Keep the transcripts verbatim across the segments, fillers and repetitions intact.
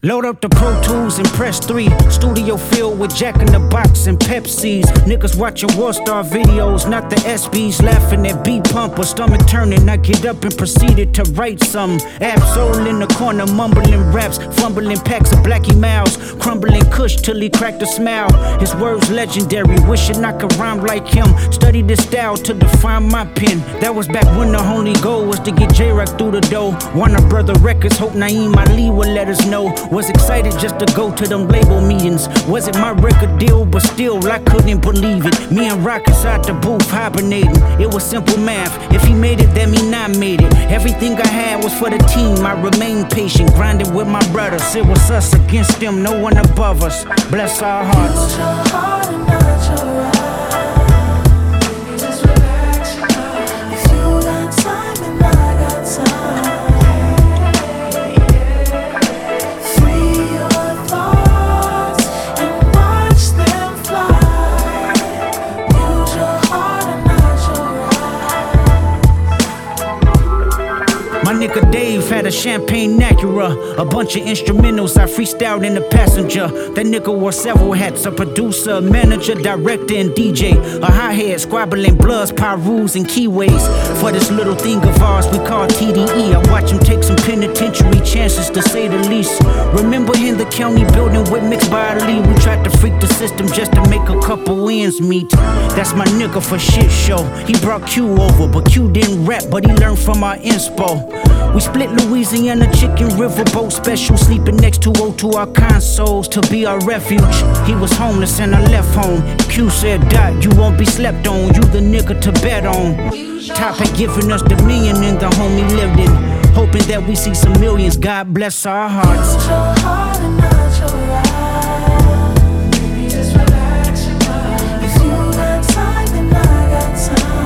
Load up the Pro Tools and press three. Studio filled with Jack in the Box and Pepsis. Niggas watching Warstar videos, not the S Bs. Laughing at beat pump or stomach turning. I get up and proceeded to write some. Absol in the corner, mumbling raps, fumbling packs of Blackie Mouse, crumbling Kush till he cracked a smile. His words legendary, wishing I could rhyme like him. Studied this style to define my pen. That was back when the only goal was to get J-Rock through the door. Warner Brother Records, hope Naeem Ali would let us know. Was excited just to go to them label meetings. Was it my record deal? But still, I couldn't believe it. Me and Rock inside the booth hibernating. It was simple math. If he made it, that mean I made it. Everything I had was for the team. I remained patient, grinding with my brothers. It was us against them, no one above us. Bless our hearts. Use your heart and not your eyes. Nigga Dave had a champagne Acura, a bunch of instrumentals I freestyled in the passenger. That nigga wore several hats, a producer, manager, director, and D J. A hi-hat, squabbling bloods, pyrus, and keyways. For this little thing of ours we call T D E. I watch him take some penitentiary chances, to say the least. Remember in the county building with Mixed by Ali, we tried to freak the system just to make a couple ends meet. That's my nigga for shit show. He brought Q over, but Q didn't rap, but he learned from our inspo. We split Louisiana chicken riverboat special, sleeping next to O to our consoles to be our refuge. He was homeless and I left home. Q said, Dot, you won't be slept on, you the nigga to bet on. Top had given us the million in the home he lived in, hoping that we see some millions. God bless our hearts. Use your heart and not your eyes. Baby, just relax your mind. If you got time, then I got time.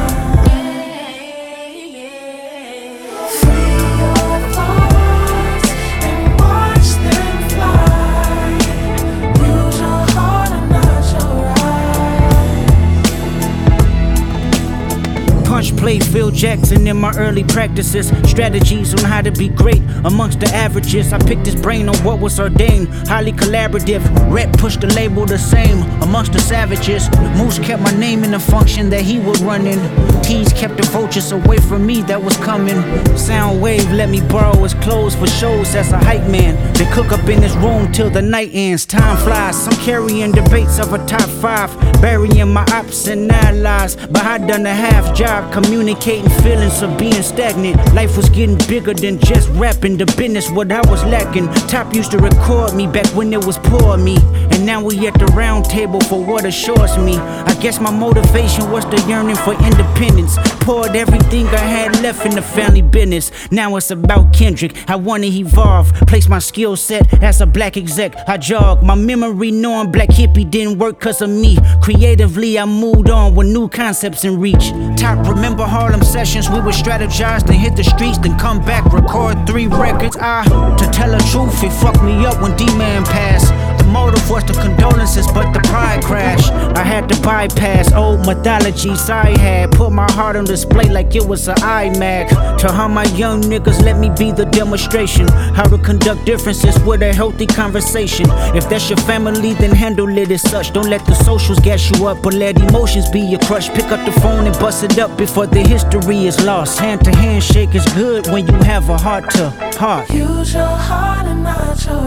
Punch play Phil Jackson in my early practices. Strategies on how to be great amongst the averages. I picked his brain on what was ordained. Highly collaborative. Rep pushed the label the same amongst the savages. Moose kept my name in the function that he would run in. Tease kept the vultures away from me that was coming. Soundwave let me borrow his clothes for shows as a hype man. They cook up in his room till the night ends. Time flies. Some carrying debates of a top five. Burying my ops and allies. But I done a half job communicating feelings of being stagnant. Life was getting bigger than just rapping. The business what I was lacking. Top used to record me back when it was poor me, and now we at the round table for what assures me. I guess my motivation was the yearning for independence. Poured everything I had left in the family business. Now it's about Kendrick. I wanna evolve, place my skill set as a black exec. I jog my memory knowing Black Hippie didn't work cause of me. Creatively I moved on with new concepts in reach. Top remember Harlem sessions, we would strategize, then hit the streets, then come back, record three records. I, to tell the truth, it fucked me up when D-Man passed. The motive was the condolences, but the pride crashed. I had to bypass old mythologies I had, put my heart on display like it was an iMac. To how my young niggas let me be the demonstration, how to conduct differences with a healthy conversation. If that's your family, then handle it as such. Don't let the socials gas you up, but let emotions be your crush. Pick up the phone and bust it up before the history is lost. Hand to hand shake is good when you have a heart to heart. Use your heart and not your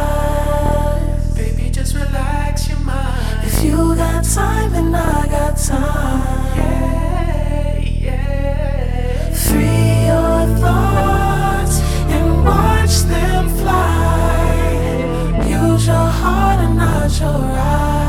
eyes. Baby, just relax your mind. If you got time, then I got time. Yeah, yeah. Free your thoughts and watch them fly. Use your heart and not your eyes.